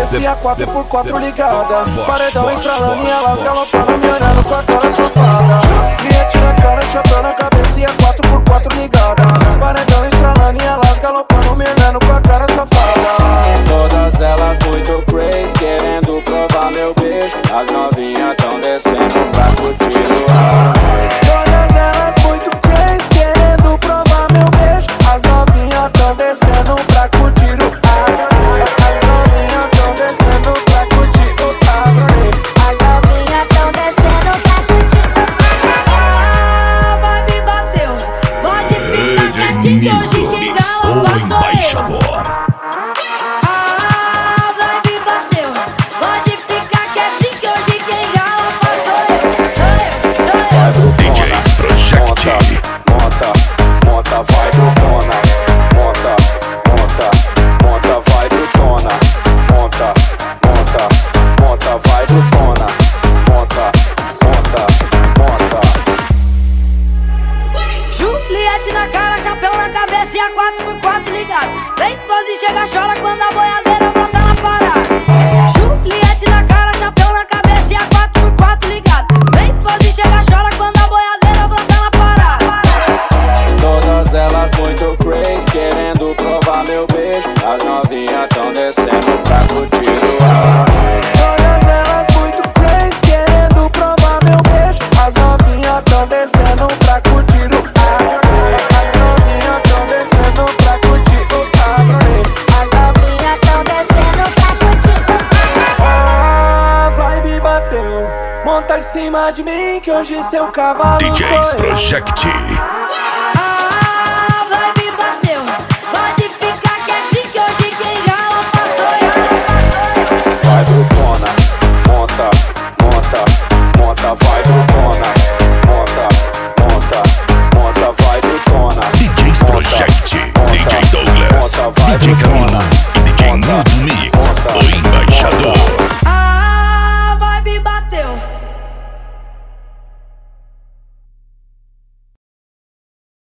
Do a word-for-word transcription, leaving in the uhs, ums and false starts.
cabeça e a quatro por quatro ligada. Paredão estralando e elas galopando, me olhando com a cara safada. Cliente na cara, chapéu na cabeça e a quatro por quatro ligada. Paredão estralando e elas galopando, me olhando com a cara safada. Todas elas muito crazy, querendo provar meu beijo. As novinhas tão descendo pra curtir o ar. Todas elas muito crazy, querendo provar meu beijo. As novinhas tão descendo pra curtir o ar. As novinhas tão descendo pra curtir o ar. As novinhas tão descendo pra curtir o ar. A vibe bateu, pode ficar quietinho que hoje quem galopa sou eu. A vibe bateu, pode ficar quietinho que hoje quem galopa sou eu. Sou eu, sou eu. D Js Project. Monta, monta, vai brutona. Monta, monta, monta, vai brutona. Monta, monta, monta, vai brutona. Monta, monta, monta. Juliette na cara, chapéu na cabeça e a quatro por quatro ligado. Vem pose e chega, chora quando a boiadeira brota na parada. Juliette na cara, chapéu na cabeça e a quatro por quatro ligado. Vem pose e chega, chora quando a boiadeira brota na parada. Todas elas muito crazy, querendo provar meu beijo. As novinhas tão descendo pra curtir o ar. Todas elas muito crazy, querendo provar meu beijo. As novinhas tão descendo pra curtir o ar. As novinhas tão descendo pra curtir o ar. As novinhas tão descendo pra curtir o ar. A vibe bateu, monta em cima de mim que hoje seu cavalo D Js sou eu. Project.